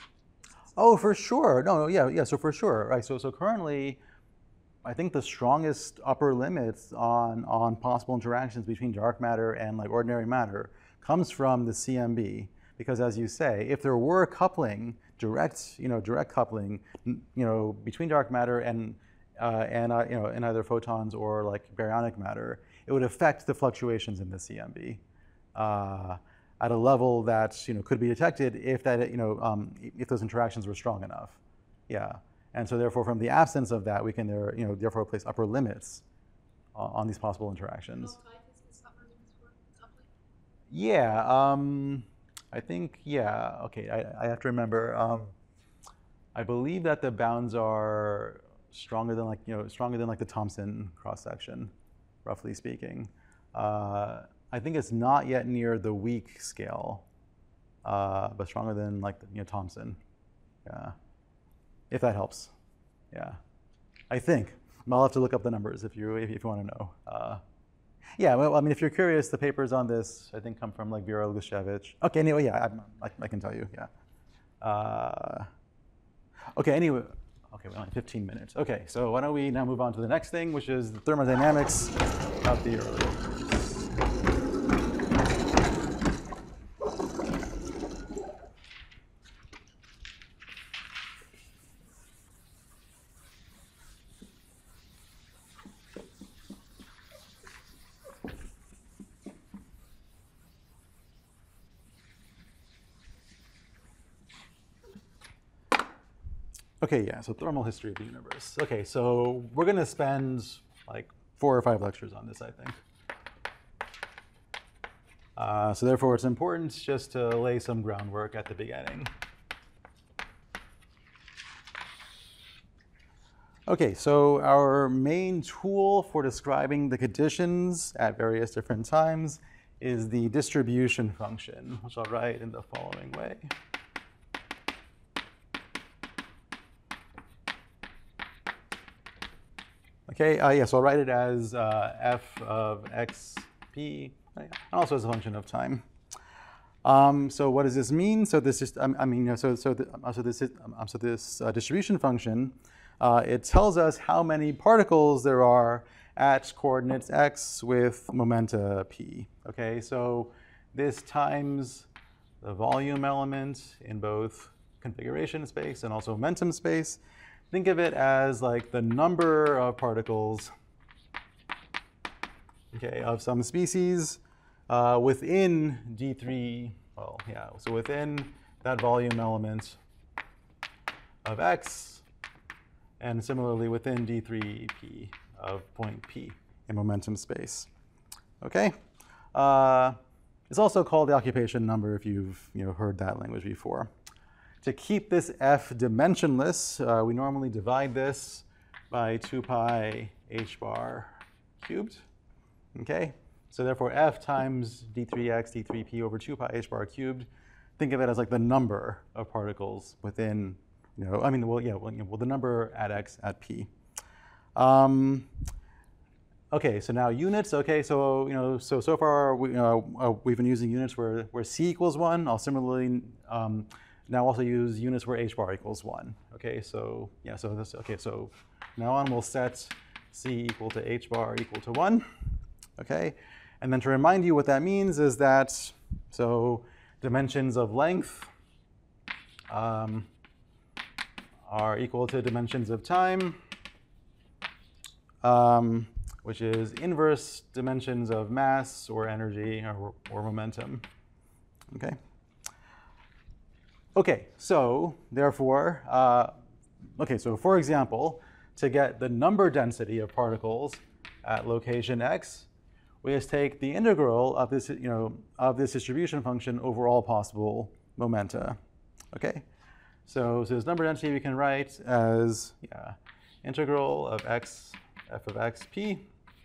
oh, for sure. No, no, yeah, yeah, so for sure, right? So, so currently, I think the strongest upper limits on, on possible interactions between dark matter and like ordinary matter comes from the C M B. Because as you say, if there were coupling, direct, you know, direct coupling, you know, between dark matter and uh, and uh, you know, and either photons or like baryonic matter, it would affect the fluctuations in the C M B uh, at a level that you know could be detected if that you know um, if those interactions were strong enough. Yeah, and so therefore, from the absence of that, we can there you know therefore place upper limits on, on these possible interactions. How tight is this upper limit for coupling? Yeah. Um, I think, yeah, okay, I, I have to remember. Um, I believe that the bounds are stronger than like, you know, stronger than like the Thomson cross-section, roughly speaking. Uh, I think it's not yet near the weak scale, uh, but stronger than like, you know, Thomson, yeah, if that helps, yeah. I think. I'll have to look up the numbers if you, if, if you want to know. Uh, Yeah, well, I mean, if you're curious, the papers on this, I think, come from like Vera Lugoshevich. Okay, anyway, yeah, I, I, I can tell you, yeah. Uh, okay, anyway, okay, we're only fifteen minutes. Okay, so why don't we now move on to the next thing, which is the thermodynamics of the early. Okay, yeah, so thermal history of the universe. Okay, so we're going to spend like four or five lectures on this, I think. Uh, so therefore, it's important just to lay some groundwork at the beginning. Okay, so our main tool for describing the conditions at various different times is the distribution function, which I'll write in the following way. Okay, uh, yeah, so I'll write it as uh, f of xp, and also as a function of time. Um, so what does this mean? So this is, I mean, you know, so so the, so this is, um, so this uh, distribution function, uh, it tells us how many particles there are at coordinates x with momenta p. Okay, so this times the volume element in both configuration space and also momentum space. Think of it as like the number of particles, okay, of some species uh, within d three well, yeah, so within that volume element of X, and similarly within d three p of point P in momentum space. Okay? Uh, it's also called the occupation number if you've you know, heard that language before. To keep this F dimensionless, uh, we normally divide this by two pi h bar cubed. Okay? So therefore, F times d three x d three p over two pi h bar cubed, think of it as like the number of particles within, you know, I mean, well, yeah, well, you know, well the number at x at p. Um, okay, so now units. Okay, so you know, so so far we, uh, uh, we've been using units where where c equals one. I'll similarly um, now also use units where h bar equals one. Okay, so yeah, so this. Okay, so now on we'll set c equal to h bar equal to one. Okay, and then to remind you what that means is that so dimensions of length um, are equal to dimensions of time, um, which is inverse dimensions of mass or energy or, or momentum. Okay. Okay, so therefore, uh, okay, so for example, to get the number density of particles at location x, we just take the integral of this, you know, of this distribution function over all possible momenta. Okay, so, so this number density we can write as yeah, integral of x f of x p.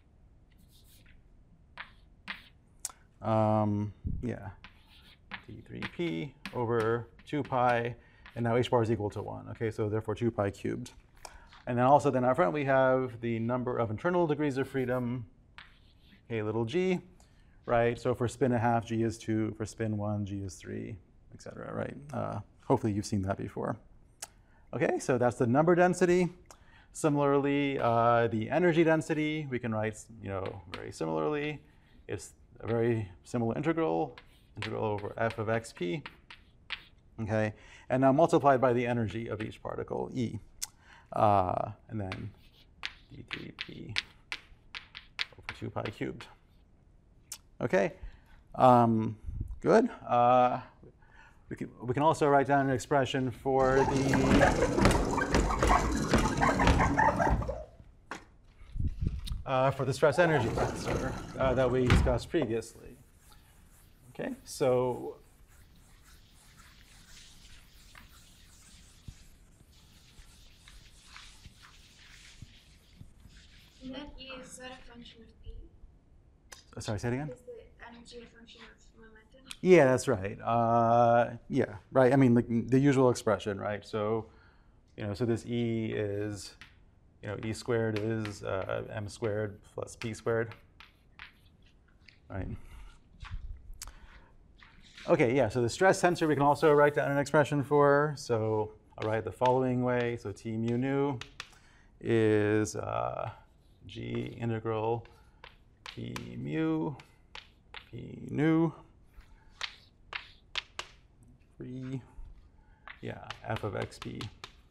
Um, yeah, d three p over two pi, and now h bar is equal to one. Okay, so therefore two pi cubed. And then also then out front we have the number of internal degrees of freedom, k little g, right? So for spin a half, g is two. For spin one, g is three, et cetera, right? Uh, hopefully you've seen that before. Okay, so that's the number density. Similarly, uh, the energy density, we can write, you know, very similarly. It's a very similar integral, integral over f of xp. Okay, and now multiplied by the energy of each particle, E. Uh, and then d three p over two pi cubed. Okay, um, good. Uh, we, can, we can also write down an expression for the uh, for the stress energy tensor uh, that we discussed previously. Okay, so And that E, is that a function of P? uh, sorry, say it again. Is the energy a function of momentum? Yeah, that's right. Uh, yeah, right. I mean, like the usual expression, right? So, you know, so this E is, you know, E squared is uh, m squared plus p squared, right? Okay, yeah. So the stress tensor we can also write down an expression for. So I'll write it the following way. So T mu nu is uh, G integral P mu P nu. Three, yeah, f of xp.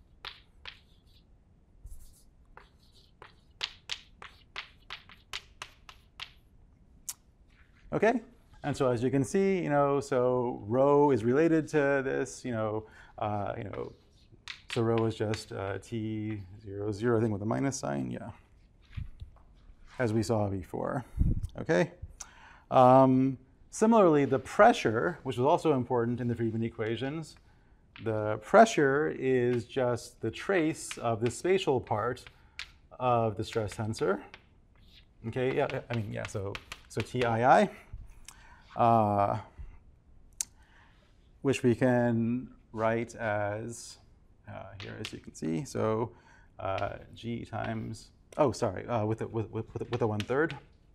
Okay, and so as you can see, you know, so rho is related to this, you know, uh, you know, so rho is just uh, t zero zero, I think, with a minus sign, yeah, as we saw before. Okay. Um, Similarly, the pressure, which was also important in the Friedmann equations, the pressure is just the trace of the spatial part of the stress tensor. Okay, yeah, I mean, yeah, so, so T I I, uh, which we can write as, uh, here as you can see, so uh, G times, oh, sorry, uh, with, a, with, with, with a one third.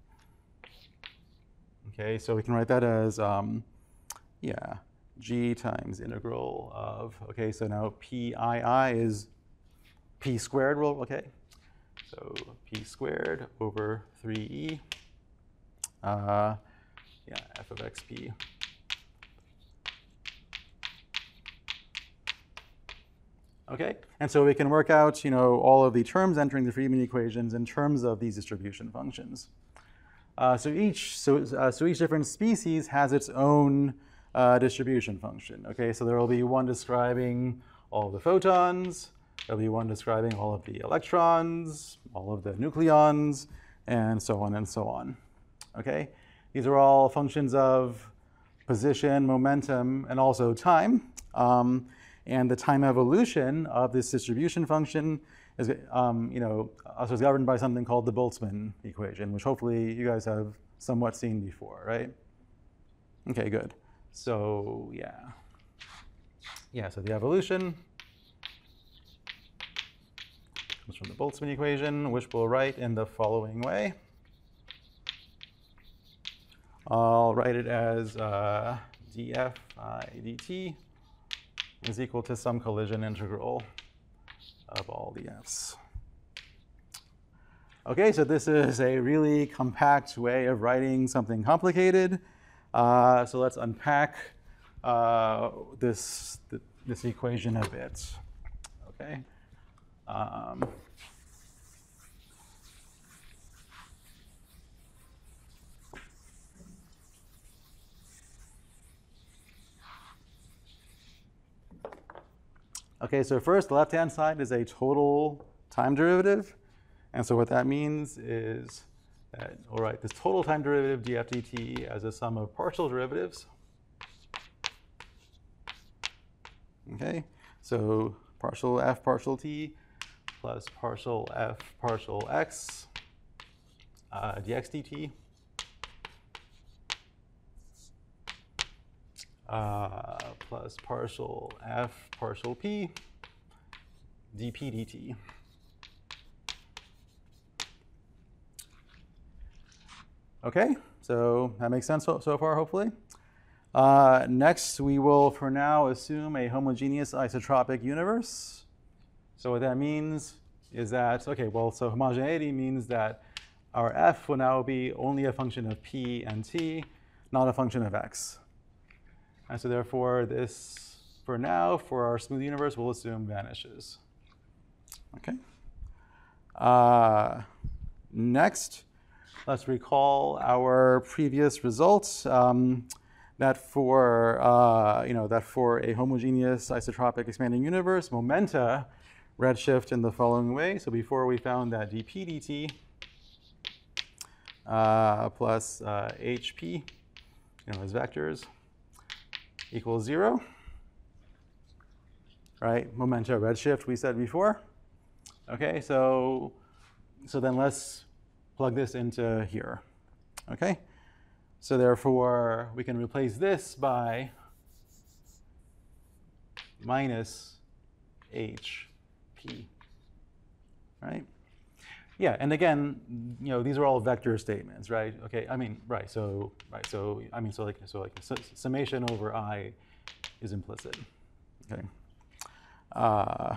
Okay, so we can write that as, um, yeah, G times integral of, okay, so now P I I is P squared, well, okay. So P squared over three E, uh, yeah, f of xp. Okay, and so we can work out, you know, all of the terms entering the Friedmann equations in terms of these distribution functions. Uh, so each so, uh, so each different species has its own uh, distribution function. Okay, so there will be one describing all the photons, there'll be one describing all of the electrons, all of the nucleons, and so on and so on. Okay, these are all functions of position, momentum, and also time. Um, and the time evolution of this distribution function is, um, you know, also is governed by something called the Boltzmann equation, which hopefully you guys have somewhat seen before, right? Okay, good. So yeah, yeah. So the evolution comes from the Boltzmann equation, which we'll write in the following way. I'll write it as uh, df I dt is equal to some collision integral of all the f's. Okay, so this is a really compact way of writing something complicated. Uh, so let's unpack uh, this, th this equation a bit. Okay. Um, Okay, so first, the left-hand side is a total time derivative. And so what that means is that we'll write this total time derivative df dt as a sum of partial derivatives. Okay, so partial f partial t plus partial f partial x uh, dx dt. Uh, plus partial f partial p dp dt. Okay, so that makes sense so, so far, hopefully. Uh, next, we will, for now, assume a homogeneous isotropic universe. So what that means is that, okay, well, so homogeneity means that our f will now be only a function of p and t, not a function of x. And so therefore, this, for now, for our smooth universe, we'll assume vanishes. Okay. Uh, next, let's recall our previous results. Um, that for uh, you know that for a homogeneous isotropic expanding universe, momenta redshift in the following way. So before we found that dp dt uh, plus uh, hp, you know, as vectors, equals zero, right? Momenta redshift we said before. Okay, so so then let's plug this into here. Okay, so therefore we can replace this by minus hp, right? Yeah, and again, you know, these are all vector statements, right? Okay, I mean, right. So, right. So, I mean, so like, so like, su summation over I is implicit. Okay. Uh,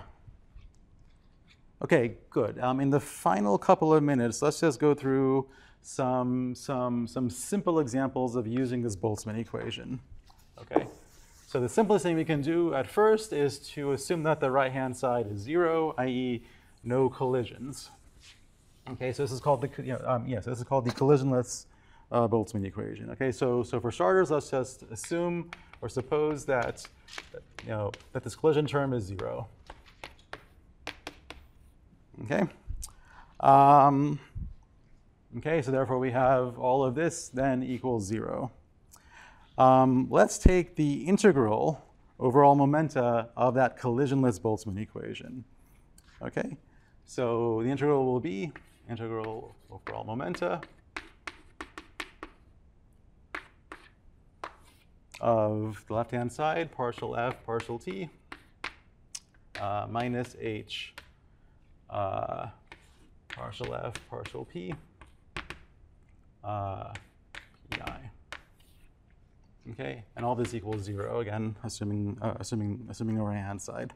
okay, good. Um, in the final couple of minutes, let's just go through some some some simple examples of using this Boltzmann equation. Okay. So the simplest thing we can do at first is to assume that the right-hand side is zero, that is, no collisions. Okay, so this is called the you know, um, yes, this is called the collisionless uh, Boltzmann equation. Okay, so so for starters, let's just assume or suppose that you know that this collision term is zero. Okay. Um, okay, so therefore we have all of this then equals zero. Um, let's take the integral over all momenta of that collisionless Boltzmann equation. Okay, so the integral will be integral over all momenta of the left-hand side, partial f, partial t, uh, minus h, uh, partial f, partial p, uh, pi. Okay, and all this equals zero again, assuming uh, assuming assuming the right-hand side.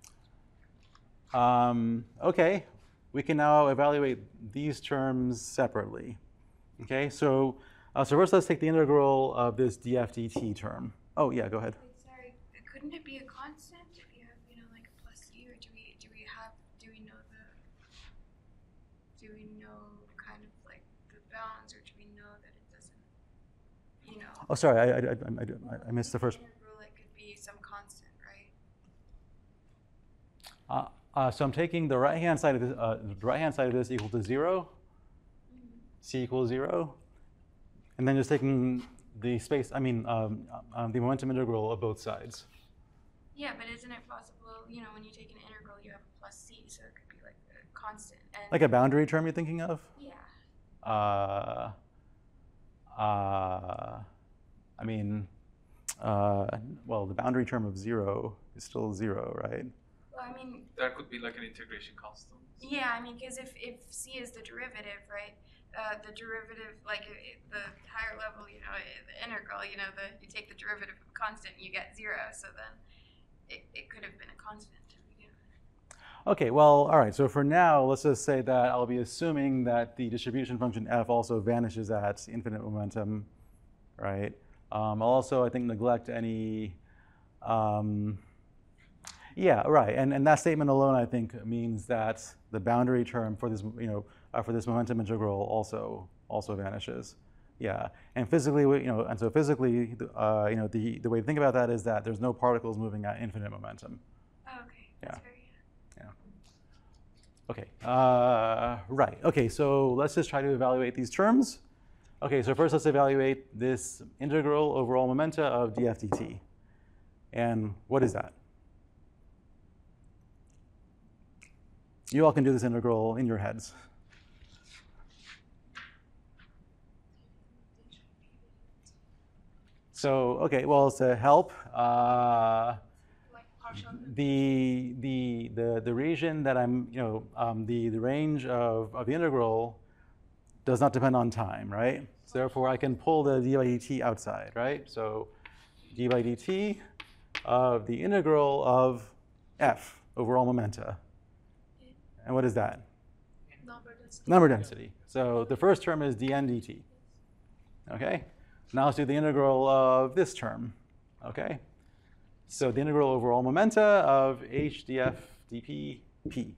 Um, okay, we can now evaluate these terms separately. Okay, so uh, so first let's take the integral of this df dt term. Oh yeah, go ahead. Wait, sorry, couldn't it be a constant if you have, you know, like a plus u, or do we do we have do we know the do we know kind of like the bounds, or do we know that it doesn't? you know. Oh, sorry, I, I, I, I, I missed the first. Integral, it could be some constant, right? Uh, uh, so I'm taking the right hand side of this. Uh, the right hand side of this equal to zero. C equals zero, and then just taking the space. I mean, um, um, the momentum integral of both sides. Yeah, but isn't it possible, you know, when you take an integral, you have a plus c, so it could be like a constant. And Like a boundary term you're thinking of? yeah. Uh, uh, I mean, uh, well, the boundary term of zero is still zero, right? Well, I mean, That could be like an integration constant. yeah, I mean, because if, if c is the derivative, right, uh, the derivative, like uh, the higher level, you know, uh, the integral, you know, the you take the derivative of a constant, you get zero, so then it, it could have been a constant to begin with. Okay, well, all right, so for now, let's just say that I'll be assuming that the distribution function f also vanishes at infinite momentum, right? Um, I'll also, I think, neglect any, um, yeah, right, and, and that statement alone, I think, means that the boundary term for this, you know, uh, for this momentum integral also also vanishes. Yeah, and physically, you know, and so physically, uh, you know, the, the way to think about that is that there's no particles moving at infinite momentum. Oh, okay, that's Yeah. very Yeah. Okay, uh, right, okay, so let's just try to evaluate these terms. Okay, so first let's evaluate this integral over all momenta of df dt. And what is that? You all can do this integral in your heads. So, okay, well, to help, uh, Like partial. the, the, the, the region that I'm, you know, um, the, the range of, of the integral does not depend on time, right? So therefore, I can pull the d by dt outside, right? So d by dt of the integral of f over all momenta. And what is that? Number density. Number density. So the first term is dn dt. Okay? Now let's do the integral of this term. Okay? So the integral over all momenta of h df dp p.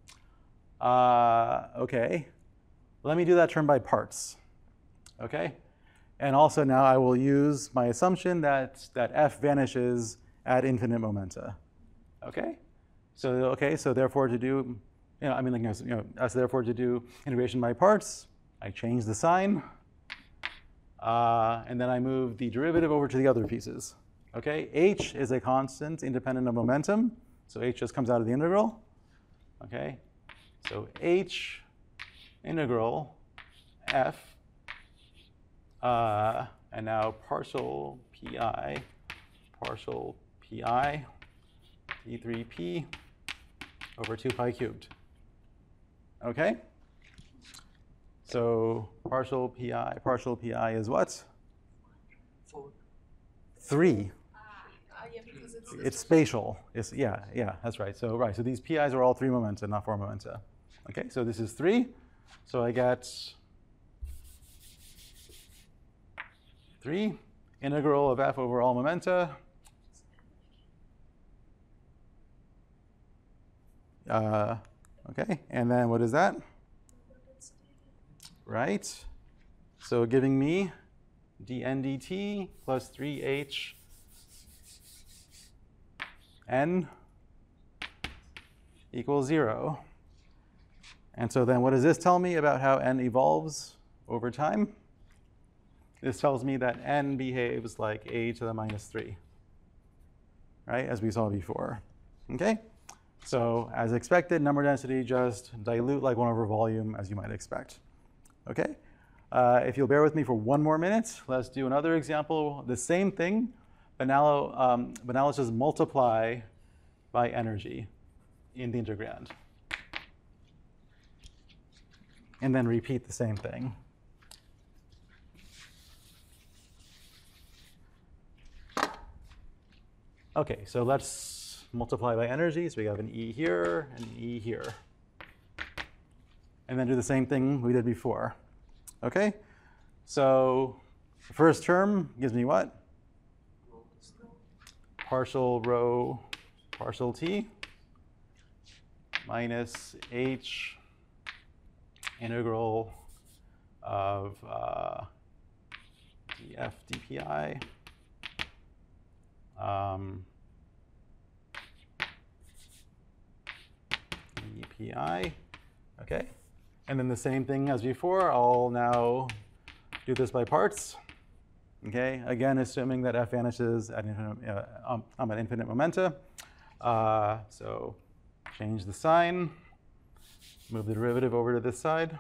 Uh, okay. Let me do that term by parts. Okay? And also now I will use my assumption that, that f vanishes at infinite momenta. Okay? So, okay, so therefore to do, you know, I mean, like, you know, as therefore to do integration by parts, I change the sign, uh, and then I move the derivative over to the other pieces. Okay, h is a constant independent of momentum, so h just comes out of the integral. Okay, so h integral f, uh, and now partial pi, partial pi, d three p over two pi cubed. Okay? So partial pi, partial pi is what? Four. Three. Ah, yeah, because it's. It's spatial. It's, yeah, yeah, that's right. So right, so these pi's are all three momenta, not four momenta. Okay, so this is three. So I get three integral of f over all momenta. Uh, okay, and then what is that? Right. So giving me dn dt plus three h n equals zero. And so then what does this tell me about how n evolves over time? This tells me that n behaves like a to the minus three, right, as we saw before. Okay? So as expected, number density just dilute like one over volume, as you might expect. Okay? Uh, if you'll bear with me for one more minute, let's do another example. The same thing, but now, um, but now let's just multiply by energy in the integrand. And then repeat the same thing. Okay, so let's multiply by energy. So we have an E here and an E here. And then do the same thing we did before. Okay? So the first term gives me what? Partial rho partial t minus h integral of uh, df dpi. Um, dpi, okay. And then the same thing as before, I'll now do this by parts. Okay, again, assuming that f vanishes at infinite, uh, um, um, at infinite momenta. Uh, so change the sign, move the derivative over to this side.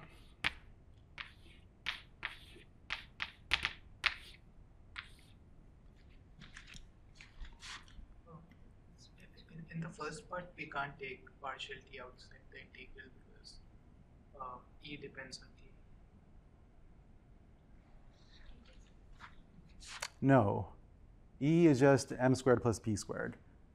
In, in the first part, we can't take partial t outside the integral because uh, e depends on t. No, e is just m squared plus p squared.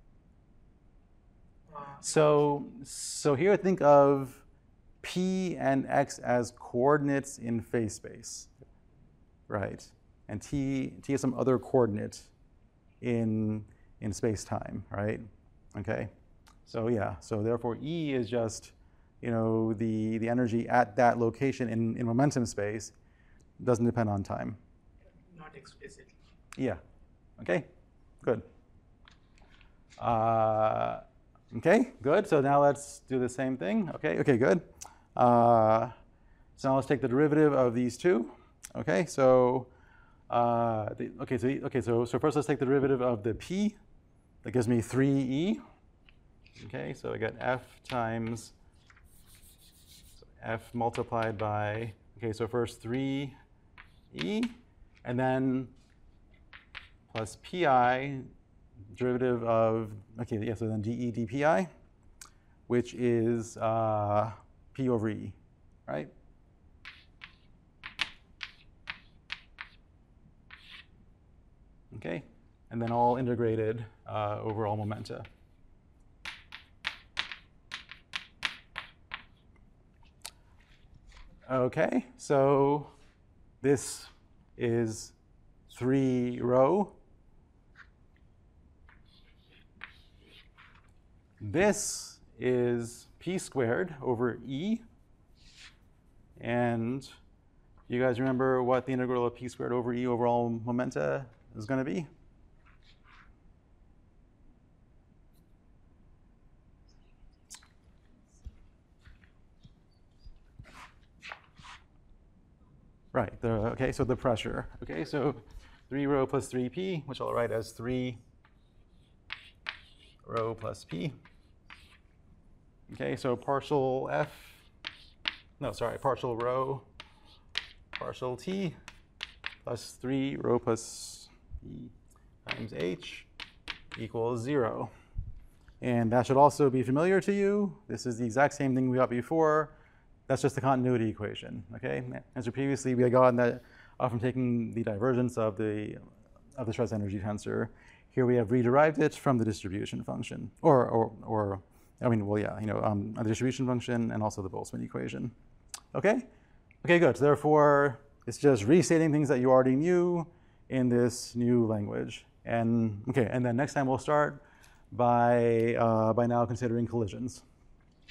Uh, So, so here think of p and x as coordinates in phase space, right? And t, t is some other coordinate in, in space-time, right? Okay, so yeah, so therefore E is just, you know, the, the energy at that location in, in momentum space doesn't depend on time. not explicitly. Yeah, okay, good. Uh, okay, good, so now let's do the same thing. Okay, okay, good. Uh, so now let's take the derivative of these two. Okay, so, uh, the, okay, so, okay, so, so first let's take the derivative of the P. That gives me three E. Okay, so I get F times so F multiplied by, okay, so first three E, and then plus Pi, derivative of, okay, yeah, so then dE dPi, which is uh, P over E, right? Okay, and then all integrated uh, over all momenta. Okay, so this is three rho. This is p squared over E. And you guys remember what the integral of p squared over E over all momenta is going to be? Right, the, okay, so the pressure. Okay, so three rho plus three p, which I'll write as three rho plus p. Okay, so partial F, no, sorry, partial rho, partial T, plus three rho plus E times H equals zero. And that should also be familiar to you. This is the exact same thing we got before. That's just the continuity equation, okay? As previously, we had gotten that uh, from taking the divergence of the, of the stress energy tensor. Here we have rederived it from the distribution function, or, or, or I mean, well, yeah, you know, um, the distribution function and also the Boltzmann equation. Okay? Okay, good. So therefore, it's just restating things that you already knew in this new language. And okay, and then next time we'll start by, uh, by now considering collisions.